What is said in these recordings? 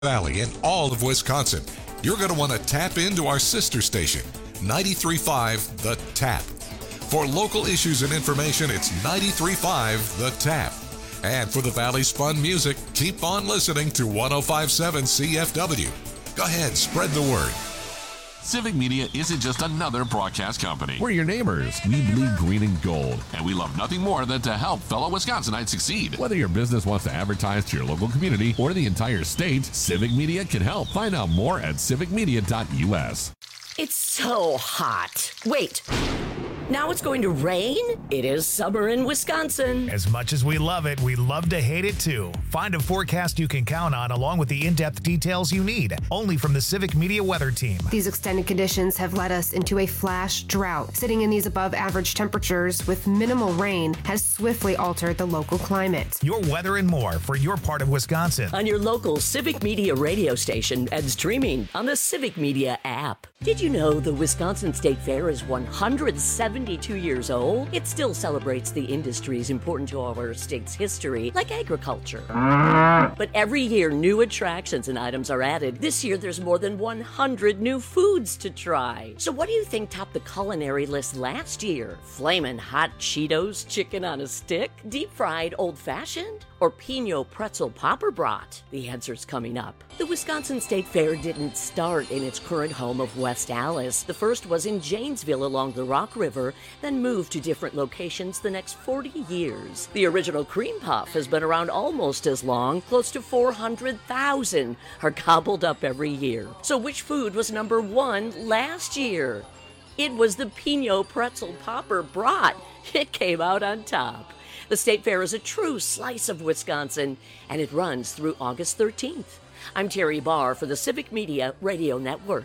Valley and all of Wisconsin, you're going to want to tap into our sister station, 93.5 The Tap. For local issues and information, it's 93.5 The Tap. And for the Valley's fun music, keep on listening to 105.7 CFW. Go ahead, spread the word. Civic Media isn't just another broadcast company. We're your neighbors. We bleed green and gold. And we love nothing more than to help fellow Wisconsinites succeed. Whether your business wants to advertise to your local community or the entire state, Civic Media can help. Find out more at civicmedia.us. It's so hot. Wait. Now it's going to rain? It is summer in Wisconsin. As much as we love it, we love to hate it too. Find a forecast you can count on along with the in-depth details you need, only from the Civic Media Weather Team. These extended conditions have led us into a flash drought. Sitting in these above average temperatures with minimal rain has swiftly altered the local climate. Your weather and more for your part of Wisconsin. On your local Civic Media radio station and streaming on the Civic Media app. Did you know the Wisconsin State Fair is 172 years old? It still celebrates the industries important to our state's history, like agriculture. But every year, new attractions and items are added. This year, there's more than 100 new foods to try. So what do you think topped the culinary list last year? Flamin' hot Cheetos chicken on a stick? Deep-fried old-fashioned? Or Pinot pretzel popper brat? The answer's coming up. The Wisconsin State Fair didn't start in its current home of West Allis. The first was in Janesville along the Rock River, then moved to different locations the next 40 years. The original cream puff has been around almost as long. Close to 400,000 are gobbled up every year. So which food was number one last year? It was the Pinot pretzel popper brat. It came out on top. The State Fair is a true slice of Wisconsin, and it runs through August 13th. I'm Terry Barr for the Civic Media Radio Network.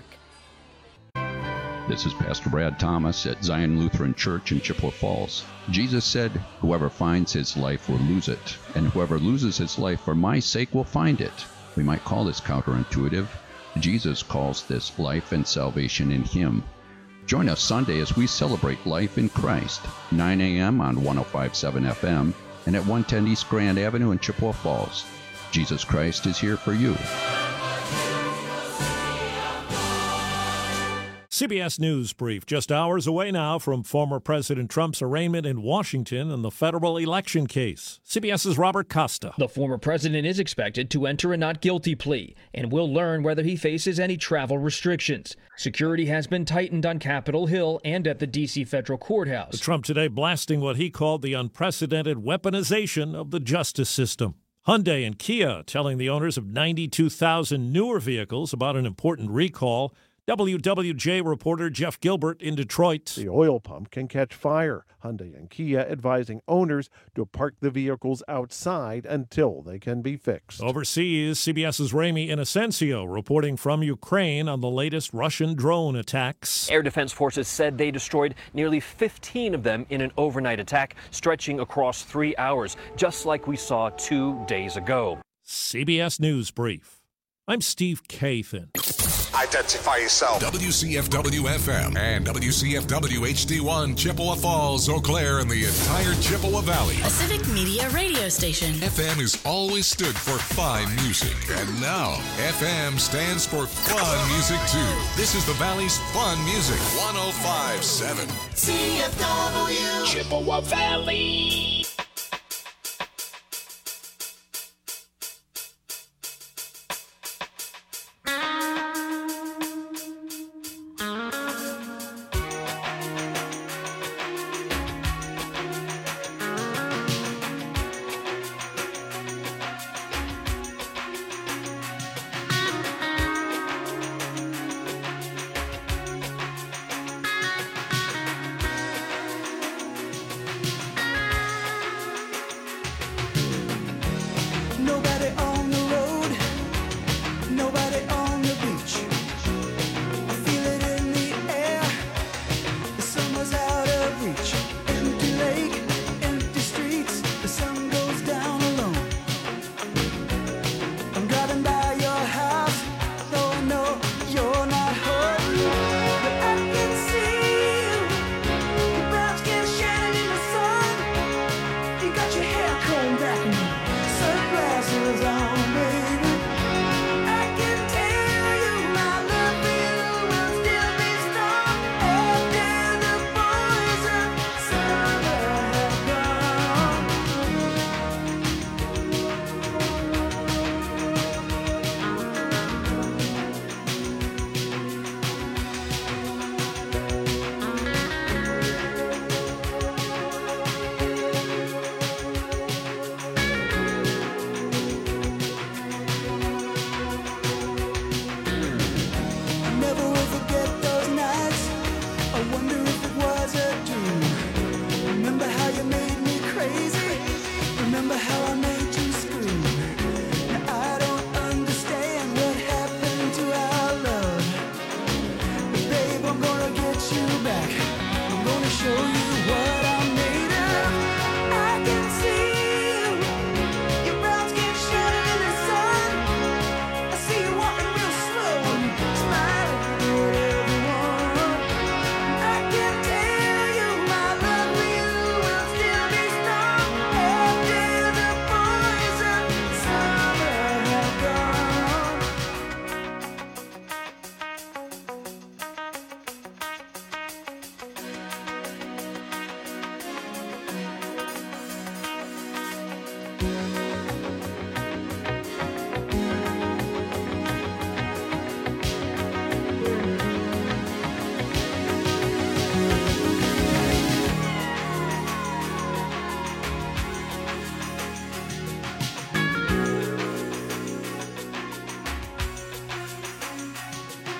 This is Pastor Brad Thomas at Zion Lutheran Church in Chippewa Falls. Jesus said, "Whoever finds his life will lose it, and whoever loses his life for my sake will find it." We might call this counterintuitive. Jesus calls this life and salvation in him. Join us Sunday as we celebrate life in Christ, 9 a.m. on 105.7 FM and at 110 East Grand Avenue in Chippewa Falls. Jesus Christ is here for you. CBS News Brief, just hours away now from former President Trump's arraignment in Washington in the federal election case. CBS's Robert Costa. The former president is expected to enter a not guilty plea, and we'll learn whether he faces any travel restrictions. Security has been tightened on Capitol Hill and at the D.C. federal courthouse. Trump today blasting what he called the unprecedented weaponization of the justice system. Hyundai and Kia telling the owners of 92,000 newer vehicles about an important recall. WWJ reporter Jeff Gilbert in Detroit. The oil pump can catch fire. Hyundai and Kia advising owners to park the vehicles outside until they can be fixed. Overseas, CBS's Ramy Inocencio reporting from Ukraine on the latest Russian drone attacks. Air Defense Forces said they destroyed nearly 15 of them in an overnight attack stretching across 3 hours, just like we saw 2 days ago. CBS News Brief. I'm Steve Kathan. Identify yourself. WCFW-FM and WCFW-HD1, Chippewa Falls, Eau Claire, and the entire Chippewa Valley. A Civic Media radio station. FM has always stood for fine music. And now, FM stands for fun music, too. This is the Valley's fun music. 105.7. CFW. Chippewa Valley.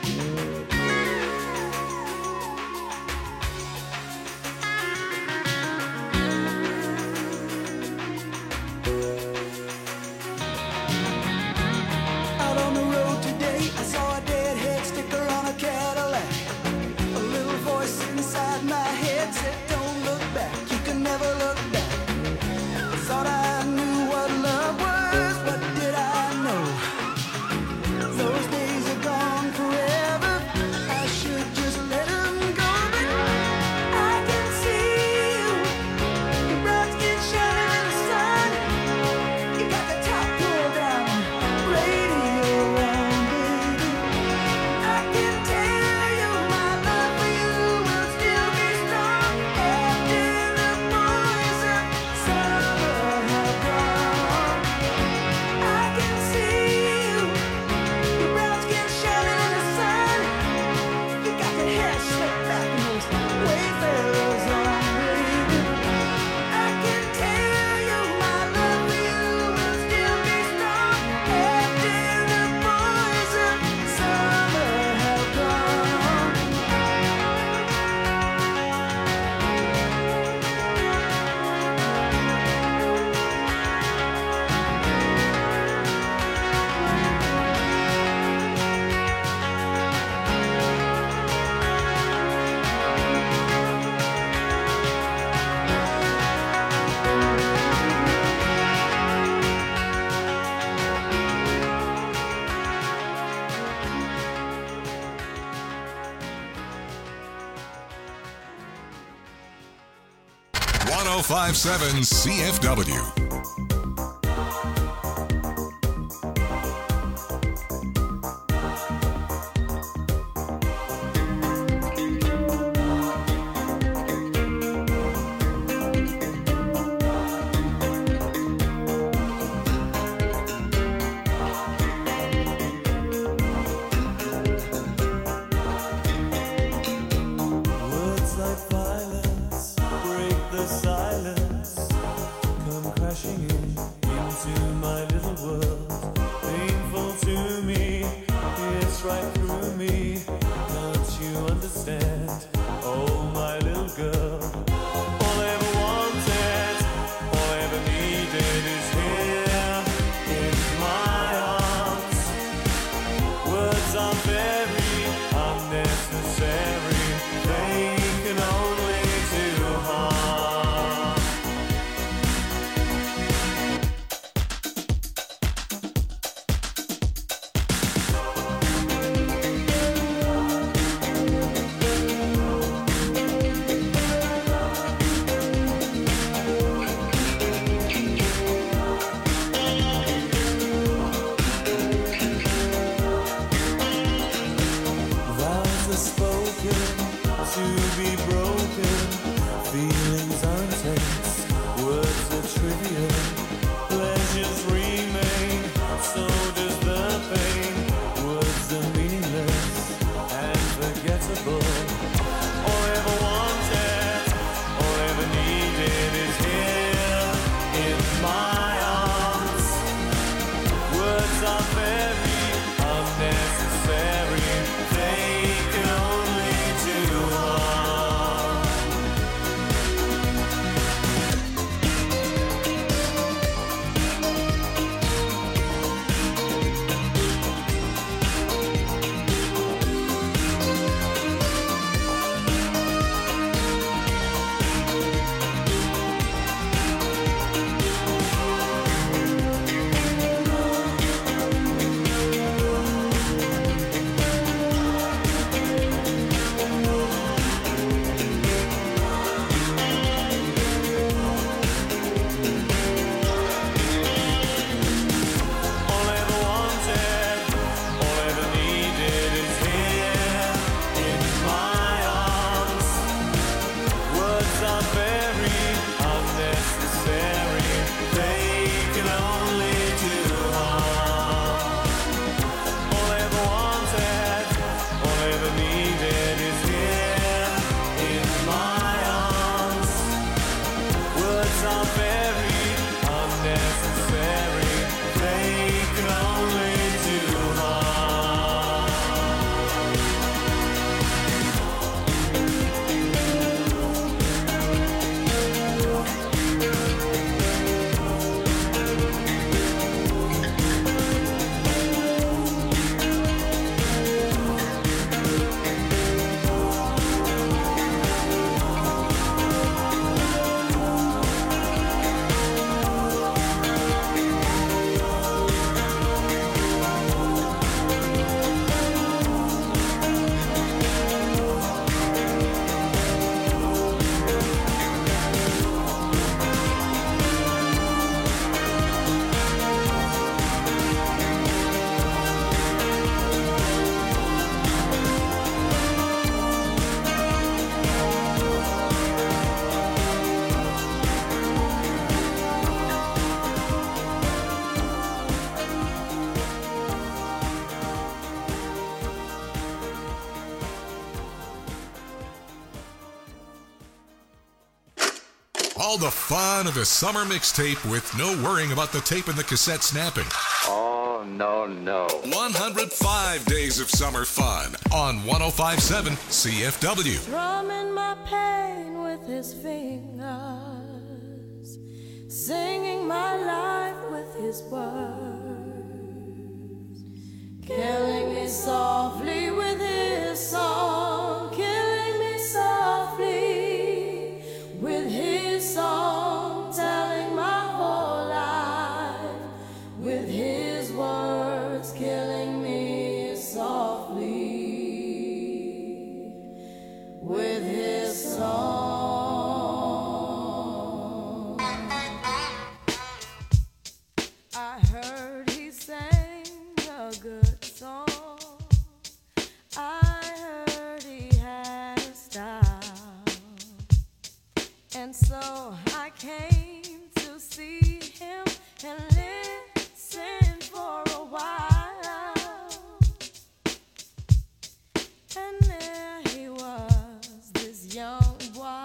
1057 CFW. All the fun of a summer mixtape with no worrying about the tape and the cassette snapping. Oh, no. 105 days of summer fun on 105.7 CFW. Drumming my pain with his fingers, singing my life with his words, killing me softly with his song, killing me softly with his song, telling my whole life with his words, killing me softly with his song. I heard he sang a good song. I heard he had a style. And so I came to see him and listen for a while. And there he was, this young boy,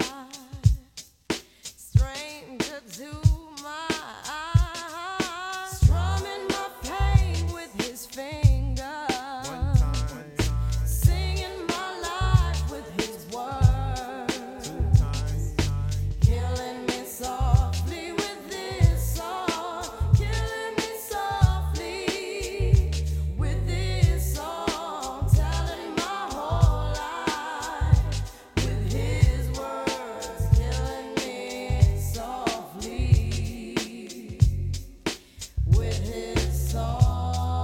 stranger to my eyes, strumming my pain with his fingers, singing my life with his words, killing me softly with this song, killing me softly with this song, telling my whole life with his words, killing me softly with his song.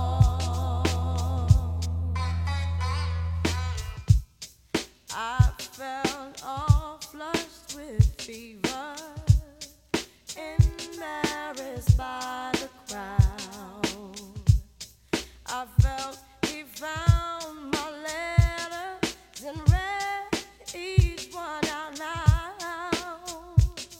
I felt all flushed with fever, embarrassed by the crowd. I felt he found my letters and read each one out loud.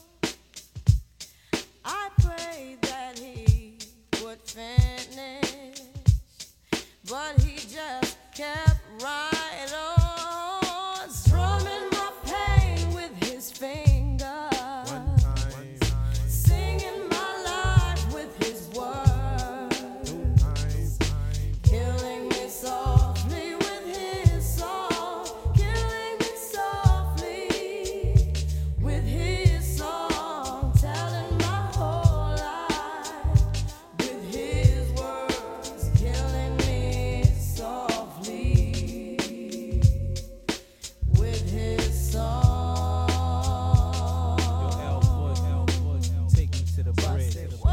I prayed that he would finish, but he just kept right on, strumming my pain with his fingers, singing my life with his words, killing me softly with his song, killing me softly with his song, telling my whole life with his words, killing me softly with his song. Take me to the bridge.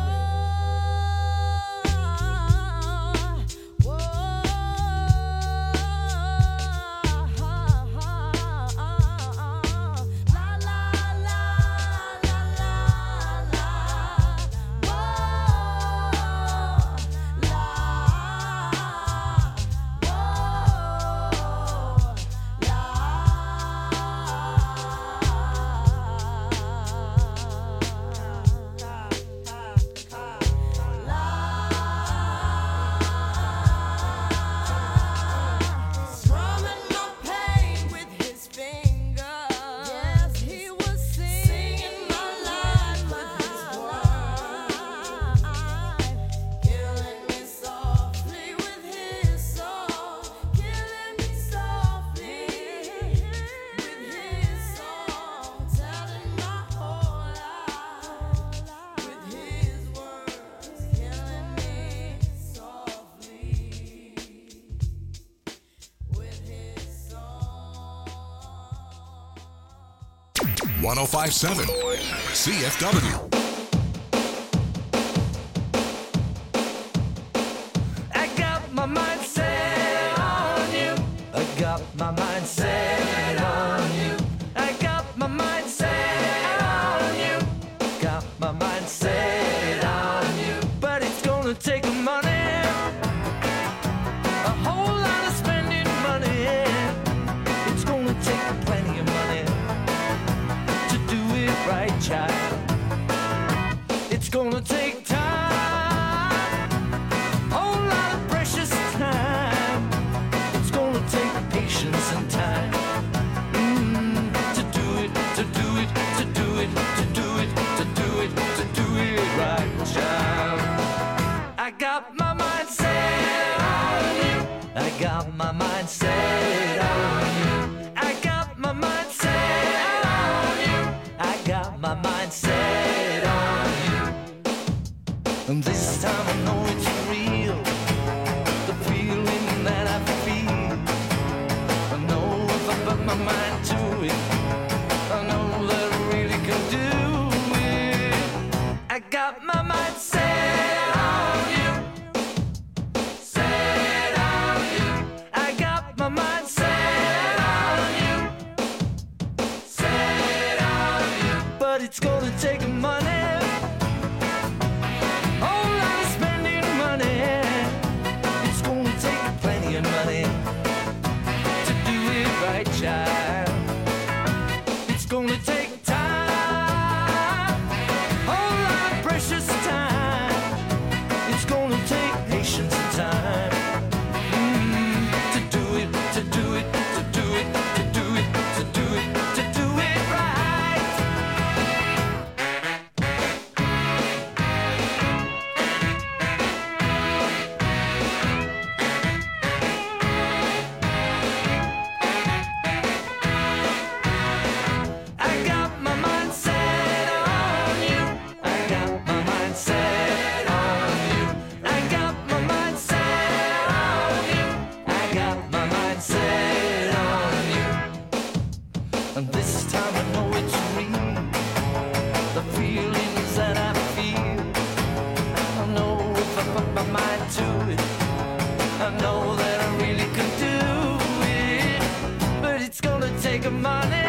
Strumming my pain with his fingers. Yes, he was singing my life with his words, killing me softly with his song, killing me softly with his song, telling my whole life with his words, killing me softly with his song. 105.7 CFW. I got my mind set on you. I got my mind set on you. I got my mind set on you. Got my mind set on you. But it's gonna take money, a whole lot of spending money. It's gonna take plenty of money to do it right, child. It's gonna take time, whole lot of precious time. I got my mind set on you. I got my mind set on you. I got my mind set on you. And this time I know it's real. The feeling that I feel. I know if I put my mind to it, I know that I really can do it. I got my mind set on you. Set on you. I got my mind set on you. Set on you. But it's gonna take money. Whole lot of spending money. It's gonna take plenty of money to do it right, child. It's gonna take time, whole lot of precious time. It's gonna take patience and time to do it, to do it, to do it, to do it, to do it, to do it right. I got my mind set on you. I got my mind set on you. I got my mind set on you. I got my mind set on you. And this time I know it's real. The feelings that I feel. I know if I put my mind to it, I know that I really can do it. But it's gonna take money.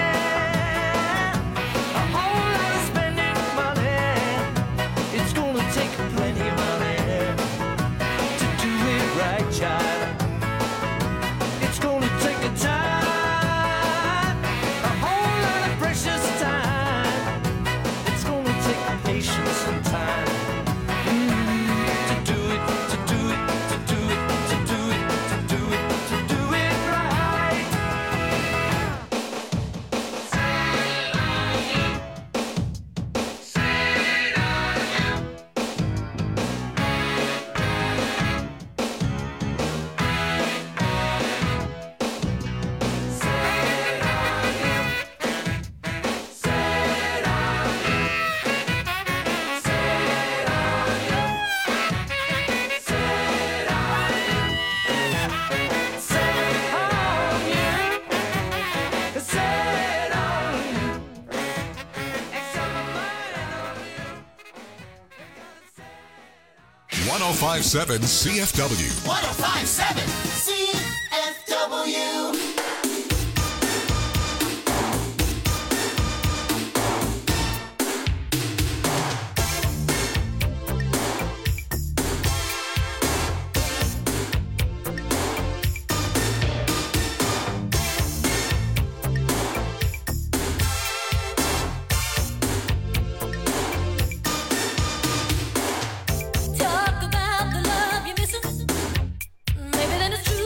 A whole lot of spending money. It's gonna take plenty of money to do it right, child. It's gonna take a time, a whole lot of precious time. It's gonna take patience and time to do it, to do it, to do it, to do it, to do it, to do it right. Set on you. 1057 CFW. 1057 CFW. Talk about the love you're missing. Maybe then it's true.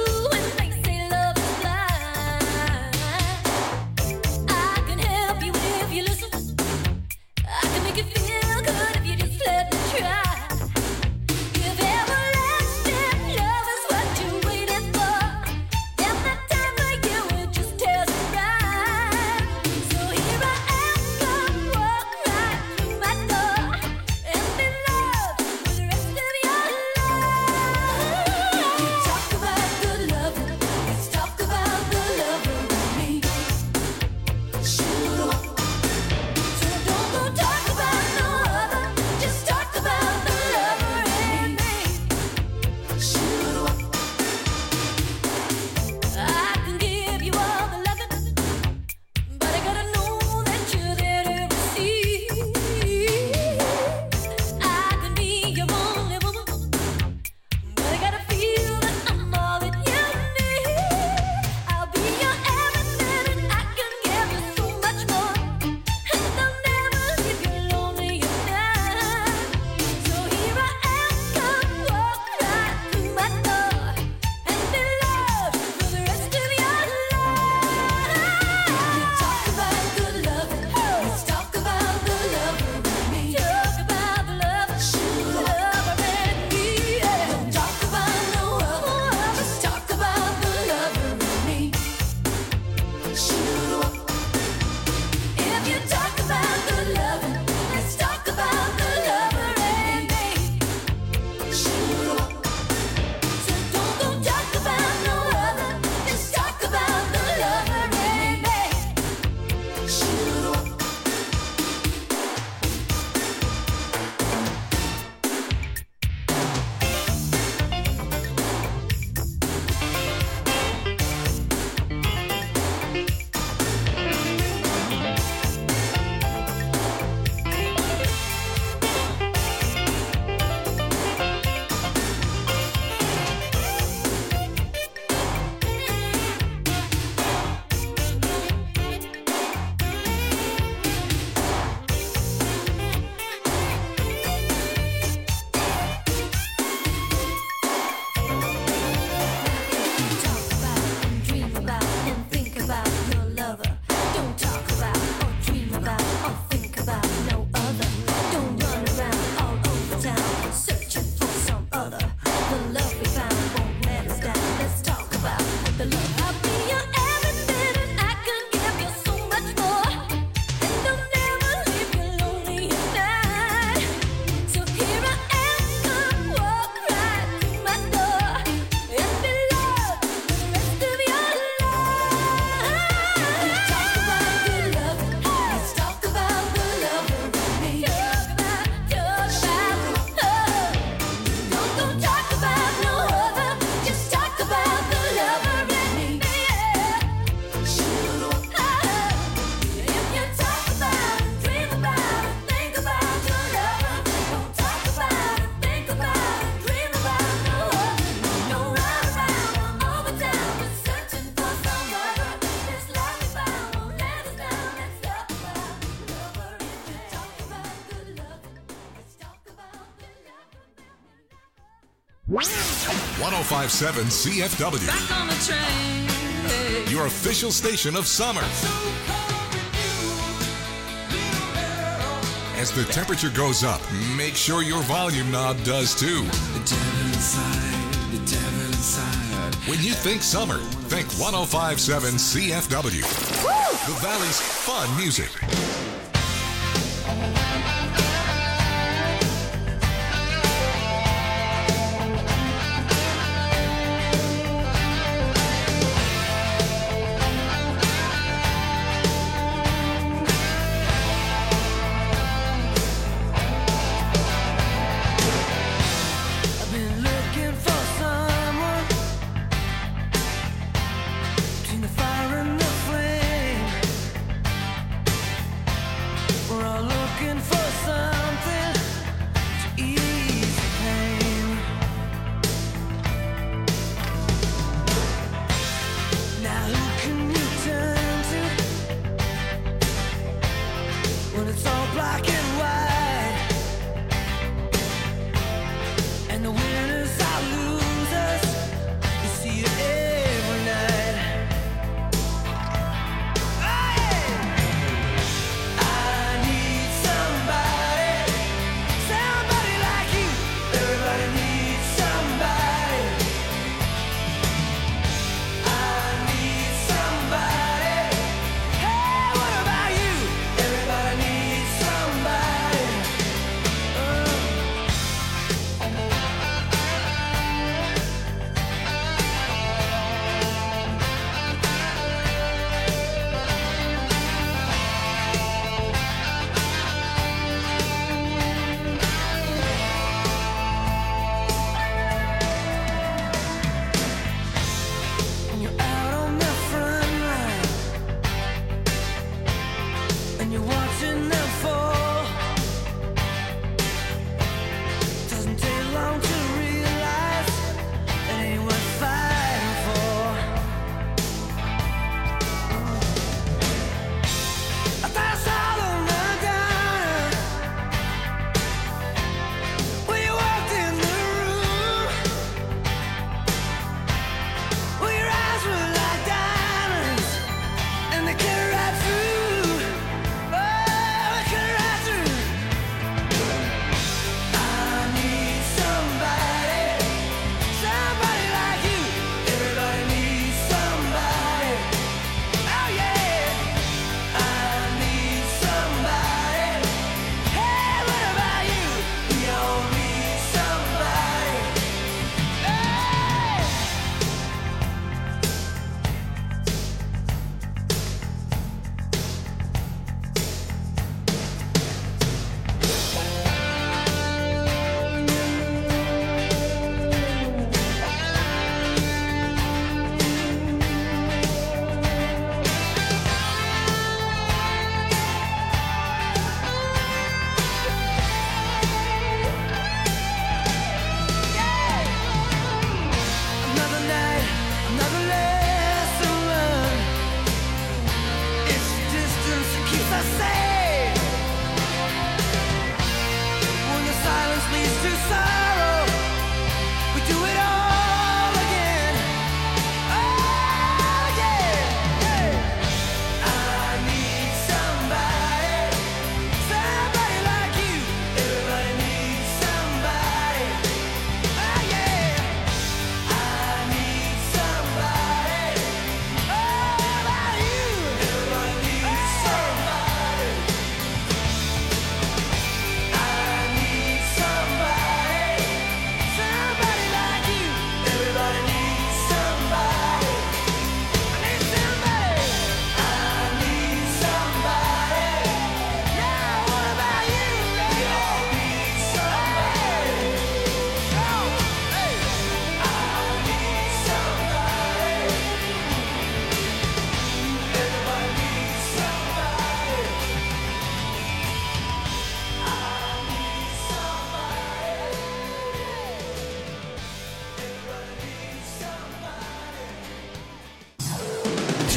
1057 CFW. Back on the train. Your official station of summer. As the temperature goes up, make sure your volume knob does too. The devil inside, the devil inside. When you think summer, think 1057 CFW. The Valley's fun music.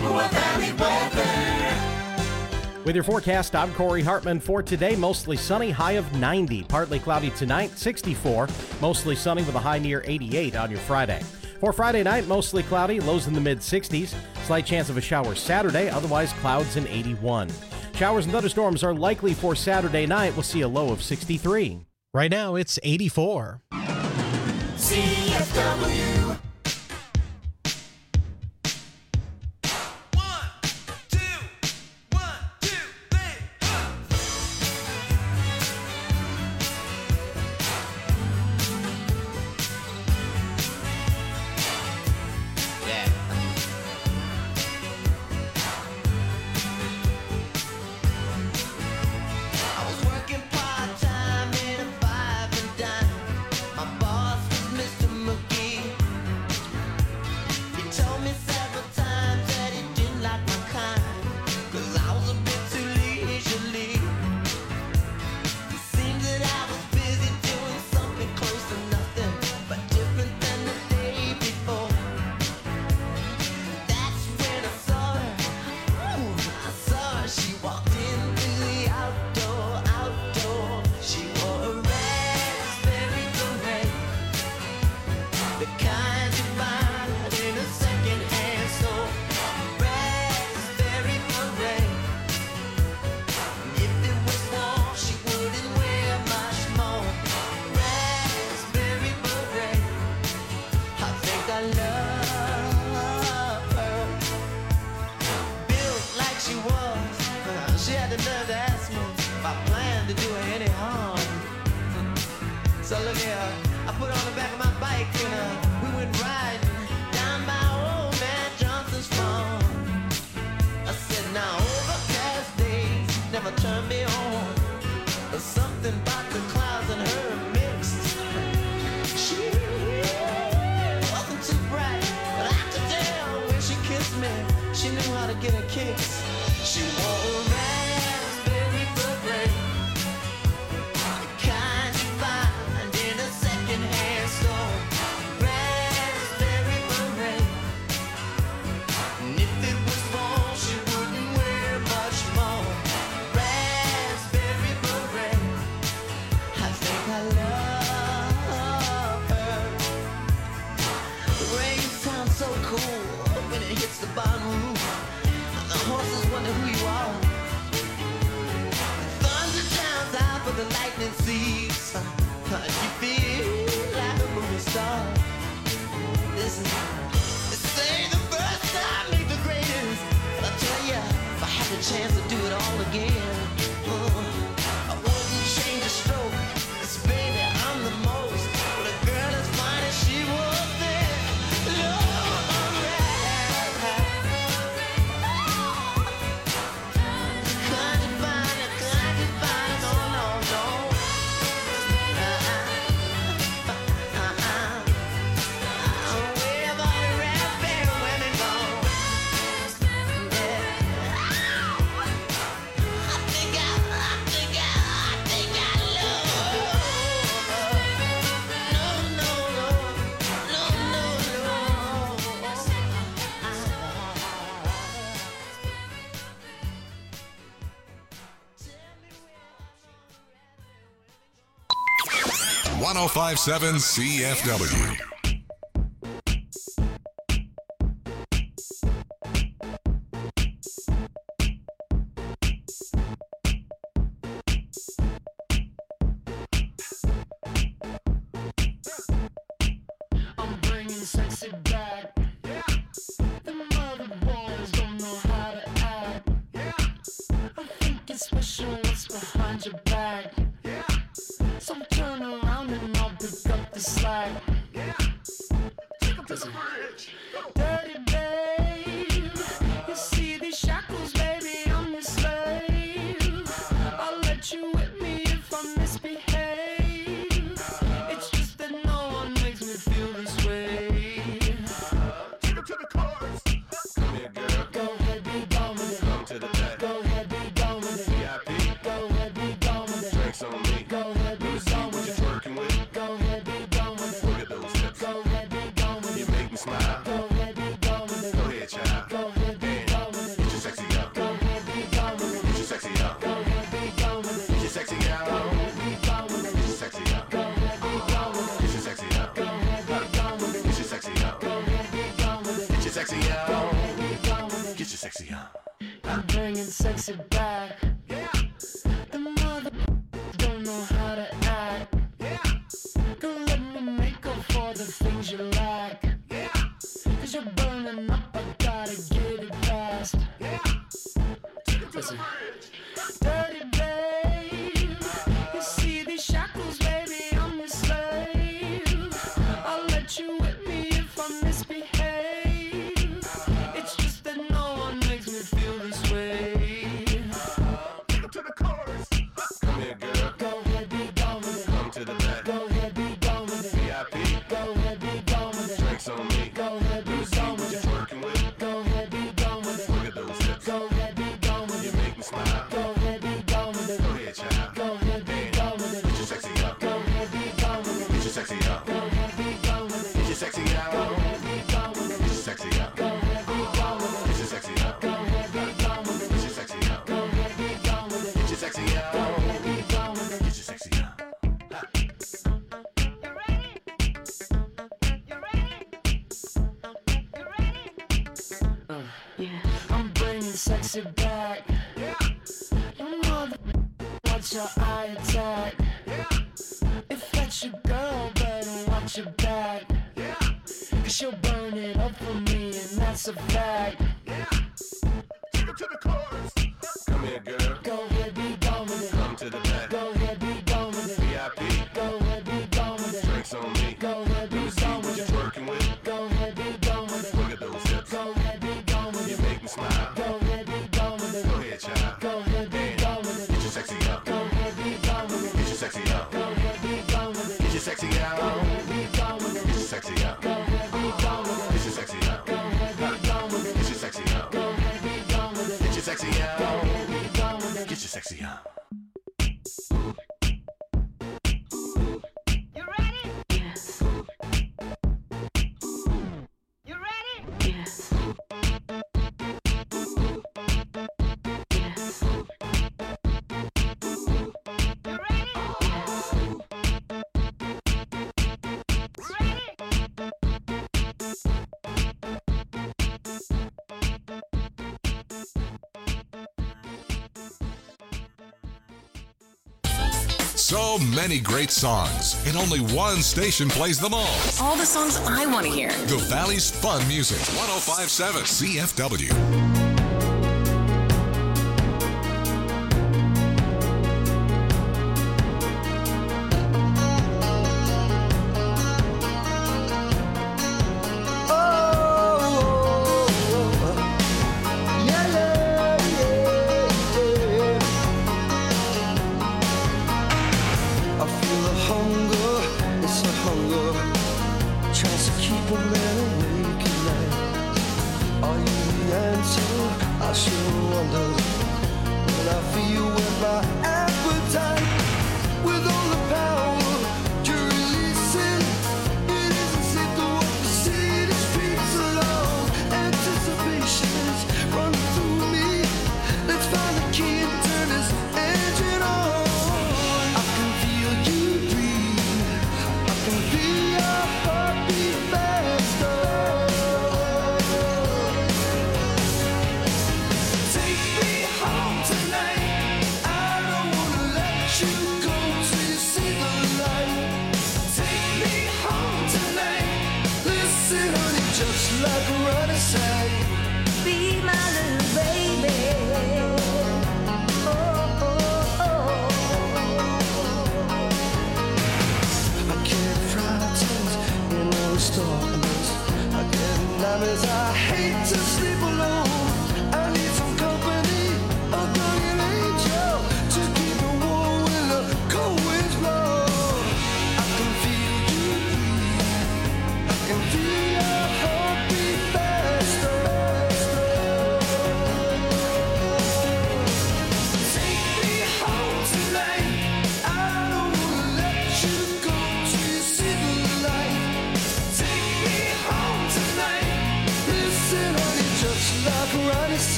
Chippewa Valley weather. With your forecast, I'm Corey Hartman. For today, mostly sunny, high of 90. Partly cloudy tonight, 64. Mostly sunny with a high near 88 on your Friday. For Friday night, mostly cloudy, lows in the mid-60s. Slight chance of a shower Saturday, otherwise clouds in 81. Showers and thunderstorms are likely for Saturday night. We'll see a low of 63. Right now, it's 84. CFW. So look here, I put on the back of my bike and we went riding down by old man Johnson's farm. I said, now overcast days never turn me on. There's something about the clouds and her mixed. She wasn't too bright, but I could tell when she kissed me, she knew how to get her kicks. She wore a raspberry beret. The lightning sees, you feel like a movie star. Listen, this ain't the first time, ain't the greatest. But I tell ya, if I had the chance to do it all again, I wouldn't change a stroke. 'Cause baby, I'm the most. But a girl as fine as she was there, .1057 CFW. I'm bringing sexy back. The mother boys don't know how to act. I think it's special what's behind your back. So turn around and I'll pick up the slack. Take up to the bridge. Dirty babe, you see these shackles, baby, I'm your slave. I'll let you whip me if I misbehave. It's just that no one makes me feel this way. your sexy on. Go ahead, be gone with it. Get your sexy on. I'm bringing sexy back. Yeah. The mother don't know how to act. Yeah. Go let me make up for the things you lack. Yeah. Cause you're burning up, I gotta get it fast. Yeah. Listen. Dirty babe, you see these shackles, baby, I'm your slave. I'll let you whip me if I misbehave. It's just that no one makes me feel this way. Take it to the chorus. Come here, girl. Go ahead, be gone with it. Come to the back. Go ahead, be gone with it. VIP. Go ahead, be gone with it. Drinks on me. Go ahead, be gone with it. Working with. Go ahead, be gone with it. Look at those hips. Go ahead, be gone with it. You make me smile. Go ahead, be gone with it. Go ahead, child. Go ahead, be gone with it. Get your sexy up. Go ahead, be gone with it. Get your sexy up. Go ahead, be gone with it. Get your sexy out. Go ahead, be gone with it. Get your sexy up. Go ahead, be gone with it. Get your sexy up. Go ahead, be gone with it. Get your sexy up. Go ahead, be gone with it. Get your sexy out. Go ahead, be gone with it. Get your sexy up. I'm bringing sexy back. You mother, watch your eye attack. If that's your girl, better watch your back. Cause she'll burn it up for me, and that's a fact. Take it to the chorus. Come here, girl. Go ahead, be gone with it. Come to the back. Go ahead, be gone with it. VIP. Go ahead, be gone with it. Drinks on me. Go ahead, be gone with it. Working with. Go ahead, be gone with it. Look at those hips. Go ahead, be gone with it. You make me smile. Go ahead, be gone with it. Go ahead, child. Go ahead, be gone with it. Get your sexy up. Go ahead, be gone with it. Get your sexy up. Go ahead, be gone with it. Get your sexy out. Go ahead, be gone with it. Get your sexy up. Go ahead, be gone with it. Get your sexy up. Go ahead, be gone with it. Get your sexy up. Go ahead, be gone with it. Get your sexy out. Go ahead, be gone with it. Get your sexy up. You ready? Yes. You ready? Yes. So many great songs, and only one station plays them all. All the songs I want to hear. The Valley's Fun Music, 105.7 CFW.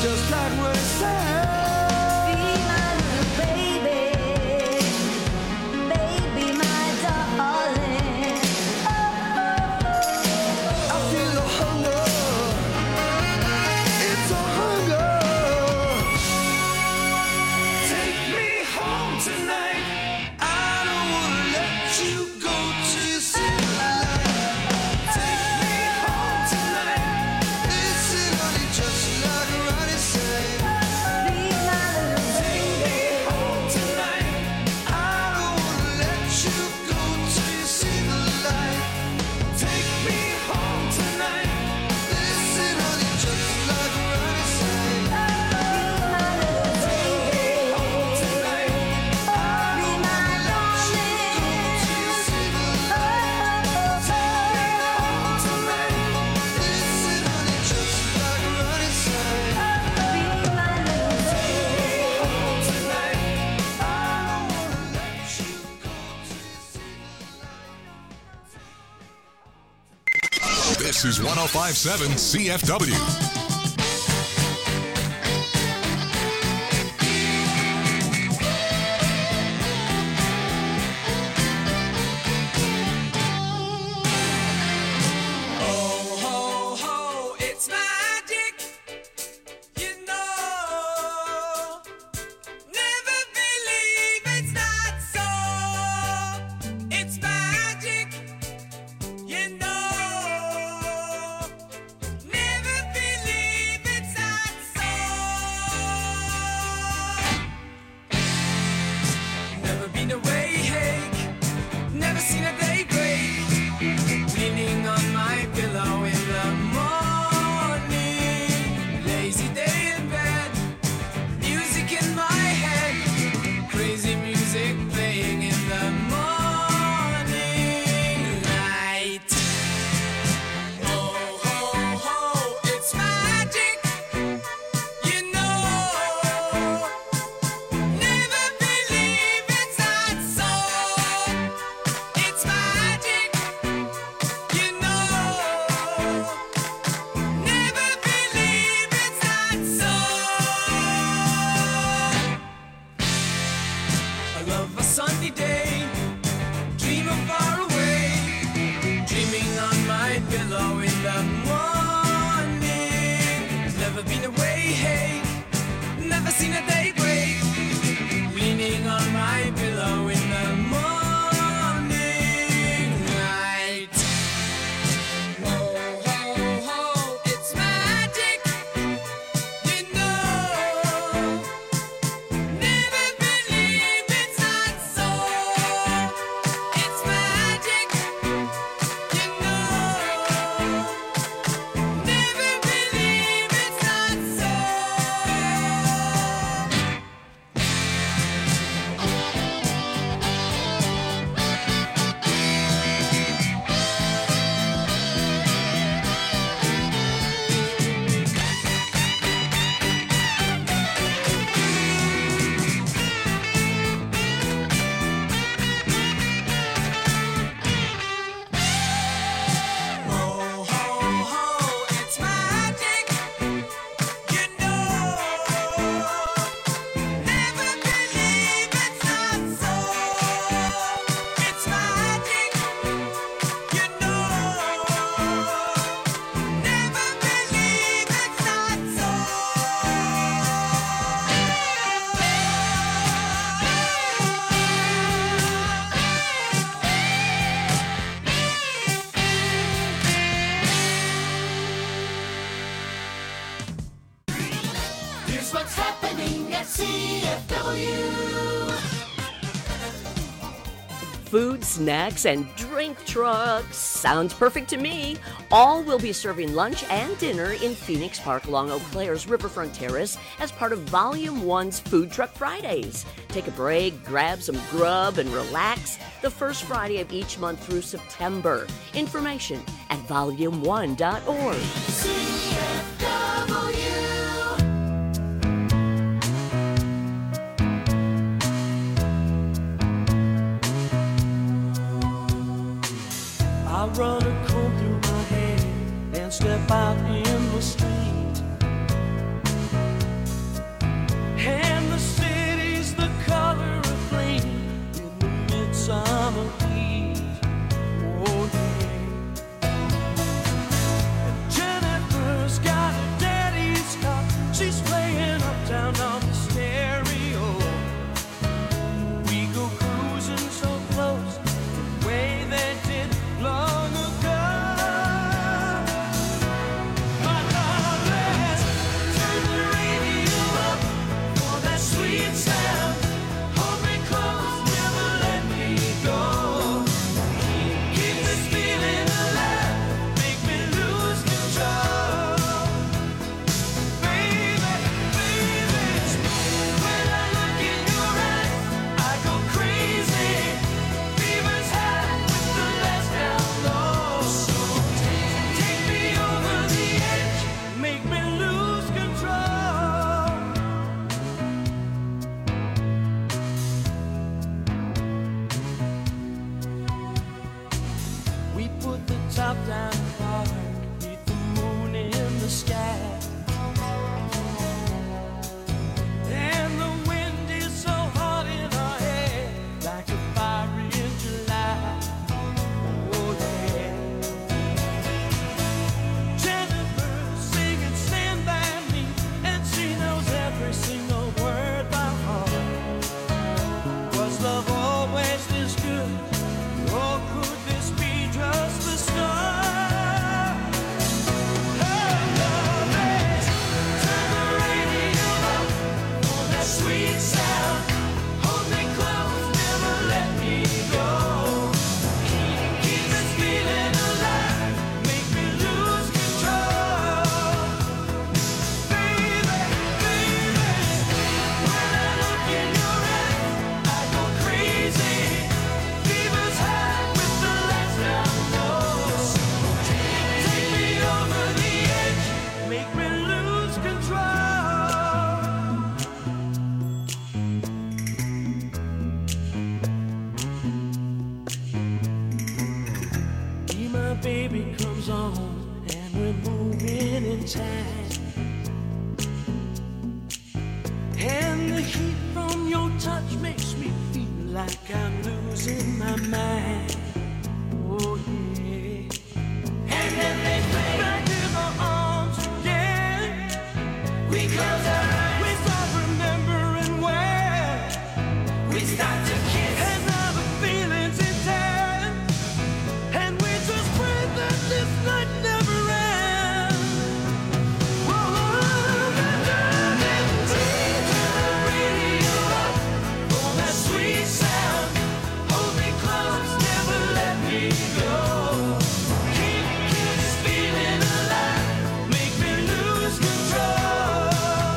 just like what it said. Be my little baby, baby, my darling. I feel a hunger, it's a hunger. Take me home tonight. I don't wanna let you go till you see the light. Take me home tonight. Listen, honey, just like Ronnie said. Be my little baby. Take me home tonight. I don't wanna let you go till you see the light. Take me home tonight. Listen, honey, just like Ronnie said. Be my little baby. Take me home tonight. I don't wanna let you go till you see the light. Take me home tonight. Listen, honey, just like Ronnie said. Be my little baby. Home tonight. I don't wanna let you go till you see the light. This is 1057 CFW. Oh, ho, ho, it's magic, you know. Never believe it's not so. It's magic, you know. Never believe it's not so. Never been awake, never seen a day break. Leaning on my pillow in the morning. Lazy day in bed, music in my head. Crazy music playing in the morning light. Oh, ho, ho, it's magic, you know. Never believe it's not so. It's magic, you know. Never believe it's not so. I love a sunny day, dream of far away, dreaming on my pillow in the morning. Never been away, hey, never seen a day break, leaning on my pillow in the morning light. Oh, ho, ho, it's magic, you know. Never believe it's not so. It's magic, you know. Never believe it's not so. Oh, ho, ho, it's magic, you know. Never believe it's not so. It's magic, you know. Never believe it's not so. Here's what's happening at CFW. Food, snacks, and drink trucks. Sounds perfect to me. All will be serving lunch and dinner in Phoenix Park along Eau Claire's Riverfront Terrace as part of Volume 1's Food Truck Fridays. Take a break, grab some grub, and relax the first Friday of each month through September. Information at volume1.org. CFW. I run a comb through my hair and step out in the street. we're moving in time. And the heat from your touch makes me feel like I'm losing my mind. Oh yeah. And then they play back in my arms again. We close our eyes, we start remembering where we start to kiss. And now the feeling's intense, and we just pray that this night never ends. Whoa, turn the radio up for that sweet sound. Hold me close, never let me go. Keep this feeling alive, make me lose control.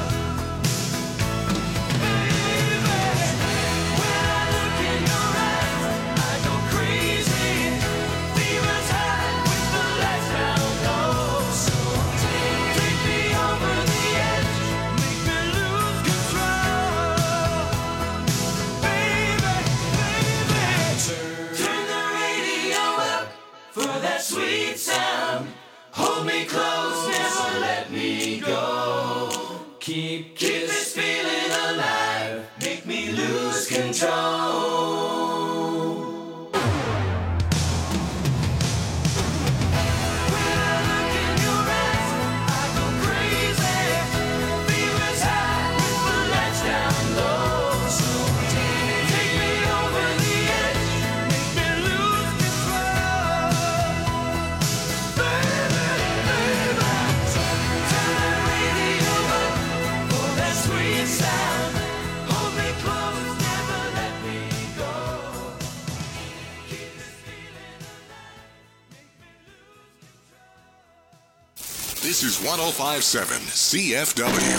Baby, when I look in your eyes, I go crazy. Fever's high with the lights down low. So take me over the edge, make me lose control. Baby, turn the radio up for that sweet sound. Hold me close, never let me go. Keep this feeling alive, make me lose control. When I look in your eyes, I go crazy. Fever's high with the lights down low. So take me over the edge, make me lose control. Baby, turn the radio up for that sweet sound. Hold me close, never let me go. Keep this feeling alive, make me lose control. This is 1057 CFW.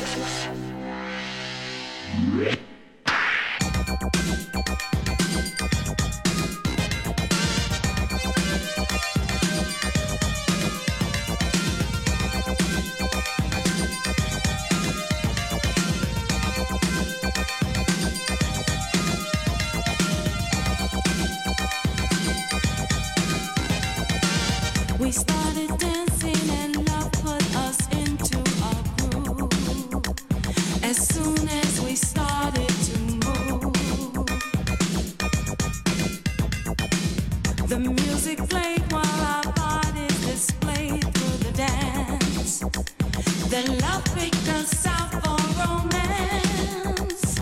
We started dancing and love put us into a groove. As soon as we started to move, the music played while our bodies displayed through the dance. Then love picked us out for romance.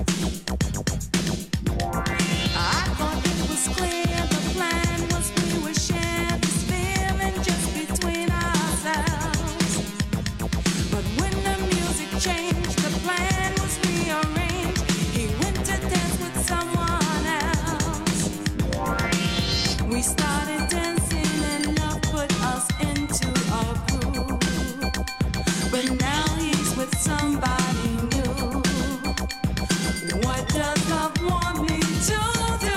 I thought it was clear the plan was we would share this feeling just between ourselves. But when the music changed, the plan was rearranged. He went to dance with someone else. We started dancing and love put us into a groove. But now he's with somebody new. What does love want me to do?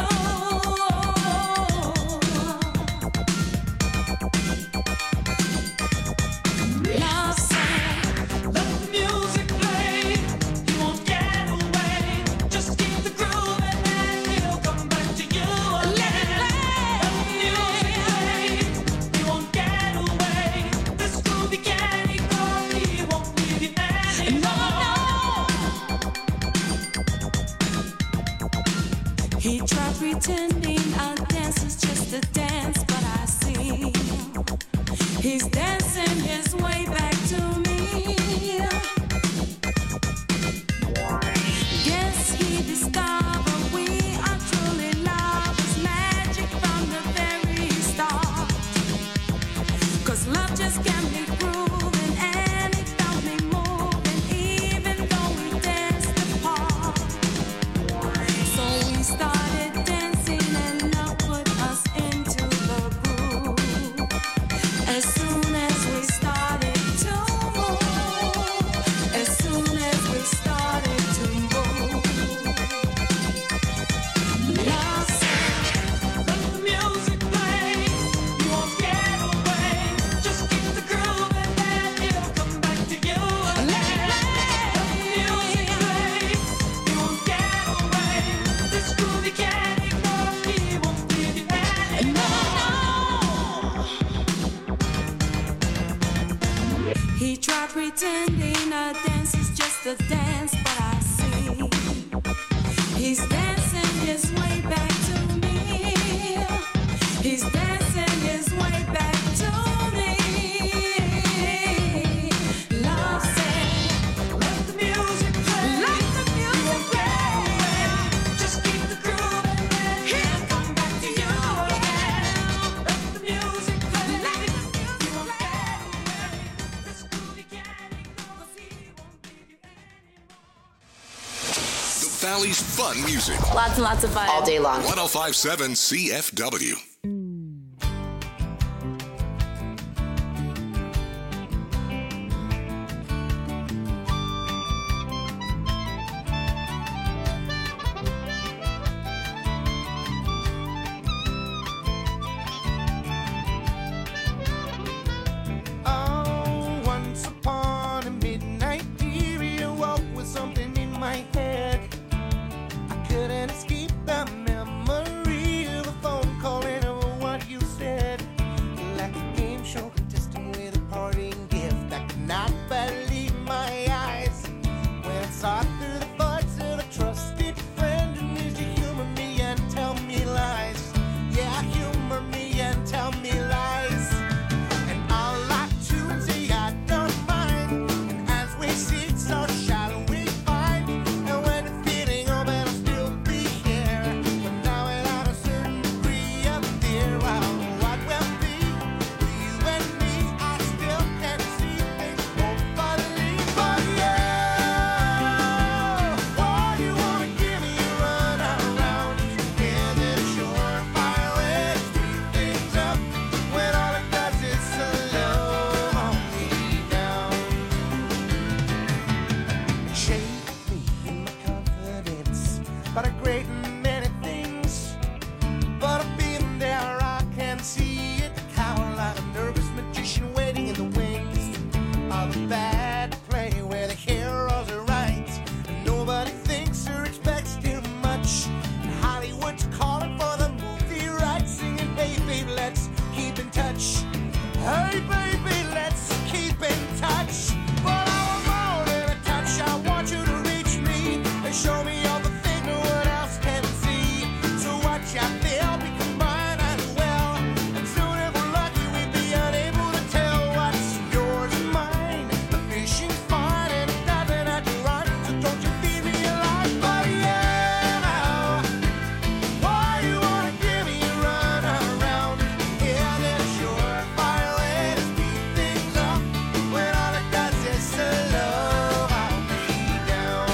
Love said, let the music play. You won't get away. Just keep the groove and he'll come back to you again. Let the music play. You won't get away. This groove he can't ignore. He won't leave you anymore. He tried pretending our dance is just a dance, but I see he's dancing his way back to me. Guess he discovered we are truly lovers, magic from the very start. 'Cause love just can't be proven, and it got me moving, even though we danced apart. So we started dancing and love put us into the groove. As soon as we started to move, as soon as we started to move, love said, let the music play. You won't get away. Just keep the groove and He tried pretending a dance is just a dance, but I see he's dancing his way back to me. He's dancing his way back to me. Love said, let the music play. Let the music play. Just keep the groove and then he'll come back to you again. Let the music play. Let the music play. This groovy cat, because he won't give you any more. The Valley's fun music. Lots and lots of fun. All day long. 105.7 CFW. Oh, once upon a midnight period, I woke with something in my head. I couldn't escape the memory of a phone call and of what you said. Like a game show contestant with a parting gift, I could not believe my eyes when I saw through the voice of a trusted friend who used to humor me and tell me lies. Yeah, humor me and tell me lies. And I'll lie to and say I don't mind. And as we sit, so shall we find. And when the feeling of it'll still be here, but now without a certain degree of fear. Well, what will be with you and me? I still can't see things hopefully, but yeah. Why you wanna give me a run around? Is it a surefire way to speed things up when all it does is slow me down? Shake me in my confidence about a great many things, but I've been there, I can see it. Cower like a nervous magician waiting in the wings of a bad play where the heroes are right and nobody thinks or expects too much. And Hollywood's calling for the movie rights, singing, hey baby, let's keep in touch. Hey baby, let's keep in touch. But I want more than a touch. I want you to reach me and show me all the things no one else can see. So watch I feel become mine as well. And soon if we're lucky we'd be unable to tell what's yours and mine. The fishing's fine and it doesn't have to run, so don't you feed me alive, but yeah. Why you wanna give me a run around? Yeah, that is surefire way to speed things up when all it does is slow me down.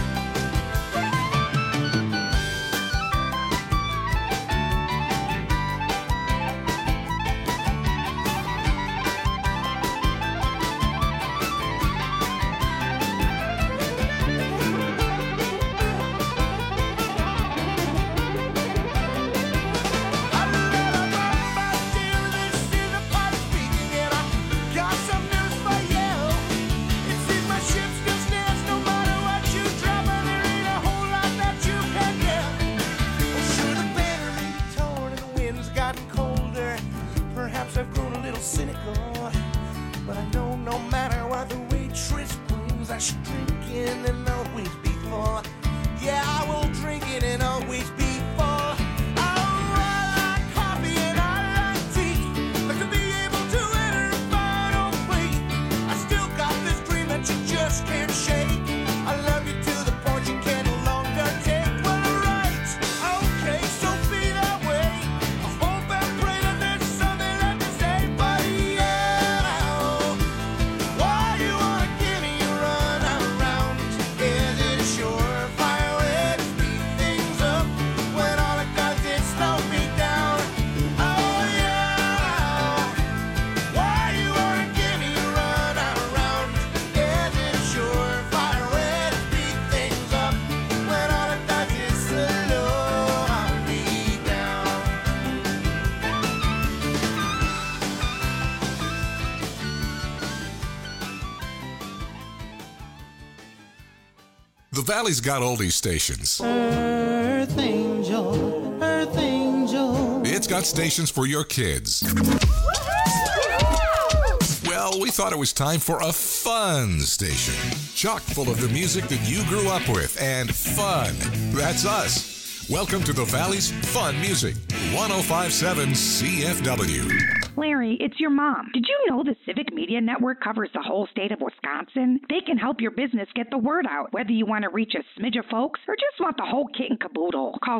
Got some news for you. It seems my ship still stands no matter what you drop, and there ain't a whole lot that you can get. Oh, sure, the banner may be torn and the wind's gotten colder. Perhaps I've grown a little cynical, but I know no matter what the waitress brings, I should drink it and always be full. Yeah, I will drink it and always be full. I like coffee and I like tea, but to be able to enter a final plea, I still got this dream that you just can't shake. I love you to the point you can no longer take. Well, alright, okay, so be that way. I hope and pray that there's something left to say, but yeah. Why you wanna give me a run around? Is it a surefire way to speed things up when all it does is slow me down? Oh yeah. Why you wanna give me a run around? Is it a surefire way to speed things up when all it does is slow me down? The Valley's got oldies stations. Earth angel, earth angel. It's got stations for your kids. Well, Well, we thought it was time for a fun station. Chock full of the music that you grew up with and fun. That's us. Welcome to the Valley's Fun Music, 105.7 CFW. Larry, it's your mom. Did you know the Civic Media Network covers the whole state of Wisconsin? They can help your business get the word out, whether you want to reach a smidge of folks or just want the whole kit and caboodle. Call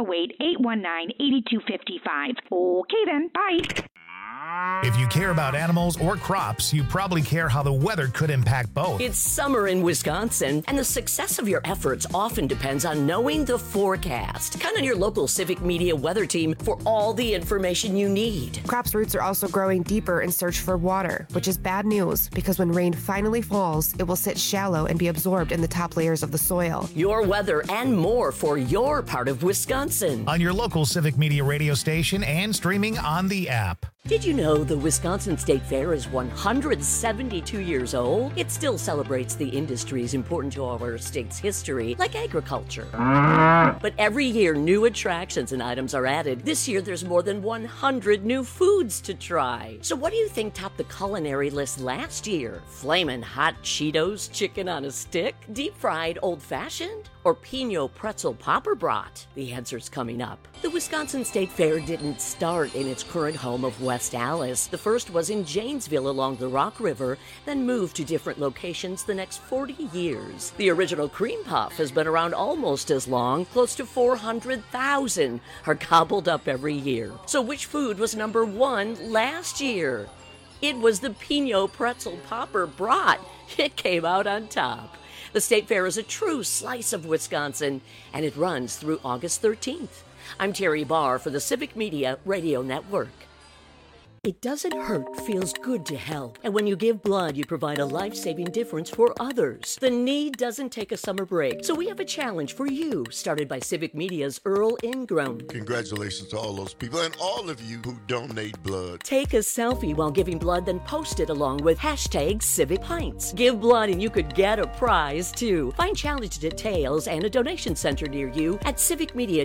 608-819-8255. Okay then, bye. If you care about animals or crops, you probably care how the weather could impact both. It's summer in Wisconsin, and the success of your efforts often depends on knowing the forecast. Count on your local Civic Media weather team for all the information you need. Crops' roots are also growing deeper in search for water, which is bad news because when rain finally falls, it will sit shallow and be absorbed in the top layers of the soil. Your weather and more for your part of Wisconsin. On your local Civic Media radio station and streaming on the app. Did you know the Wisconsin State Fair is 172 years old? It still celebrates the industries important to our state's history, like agriculture. But every year, new attractions and items are added. This year, there's more than 100 new foods to try. So what do you think topped the culinary list last year? Flamin' hot Cheetos chicken on a stick? Deep-fried old-fashioned? Or Pinot pretzel popper brat? The answer's coming up. The Wisconsin State Fair didn't start in its current home of West Allis. The first was in Janesville along the Rock River, then moved to different locations the next 40 years. The original cream puff has been around almost as long. Close to 400,000 are gobbled up every year. So which food was number one last year? It was the Pinot pretzel popper brat. It came out on top. The State Fair is a true slice of Wisconsin, and it runs through August 13th. I'm Terry Barr for the Civic Media Radio Network. It doesn't hurt, feels good to help. And when you give blood, you provide a life-saving difference for others. The need doesn't take a summer break. So we have a challenge for you, started by Civic Media's Earl Ingram. Congratulations to all those people and all of you who donate blood. Take a selfie while giving blood, then post it along with #CivicPints. Give blood and you could get a prize, too. Find challenge details and a donation center near you at civicmedia.us/